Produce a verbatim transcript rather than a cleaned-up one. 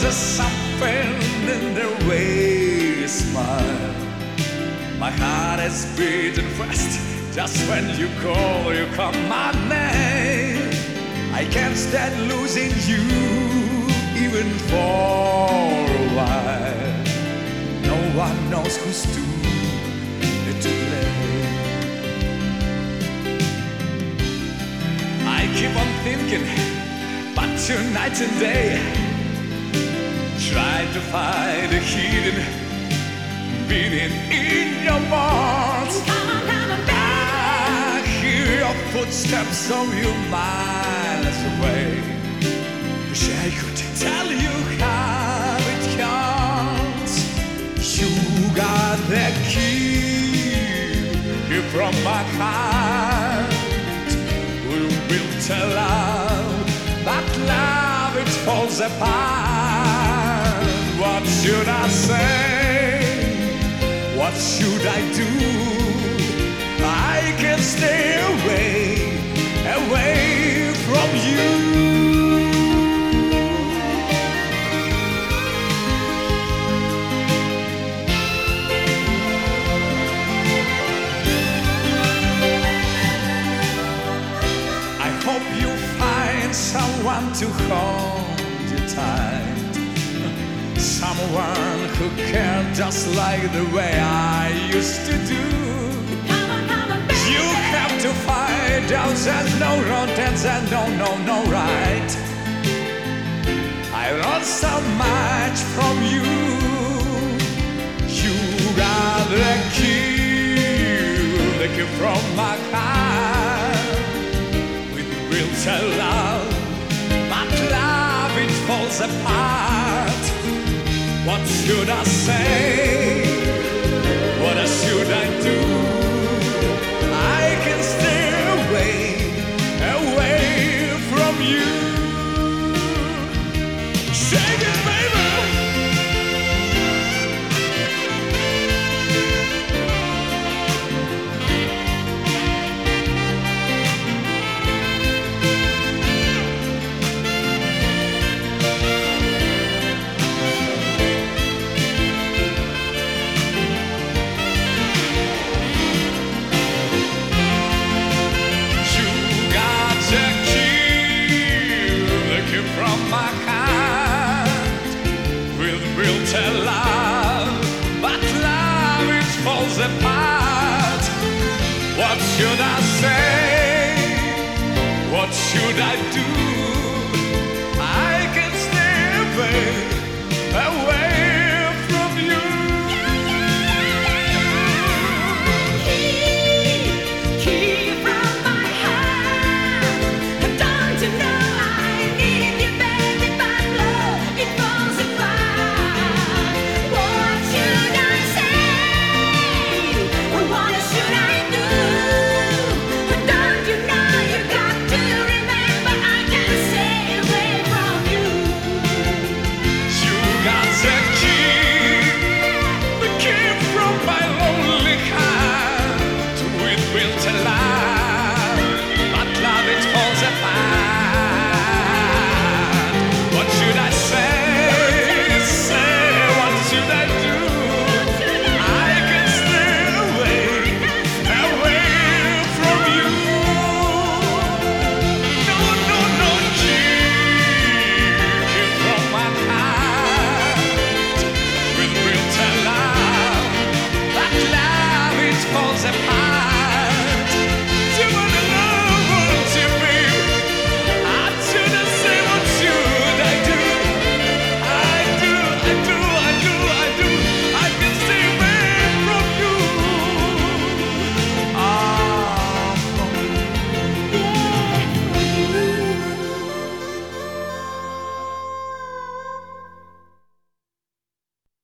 there's something in the way you smile. My heart is beating fast just when you call, you call my name. I can't stand losing you even for a while. No one knows who's to to blame. I keep on thinking, but tonight and day, try to find a hidden beating in your bones. I hear your footsteps so you miles away. Wish I could tell you how it comes. You got the key here from my heart. We will tell love, but love it falls apart. What should I say? What should I do? I can't stay away, away from you. I hope you find someone to hold you tight, someone who cares just like the way I used to do. You have to find out there's no wrong and there's no, no, no right. I learned so much from you. You got the key, the key from my heart. With real tell love, but love it falls apart. What should I say? What should I do? I can stay away, away from you. Shake it, baby. From my heart.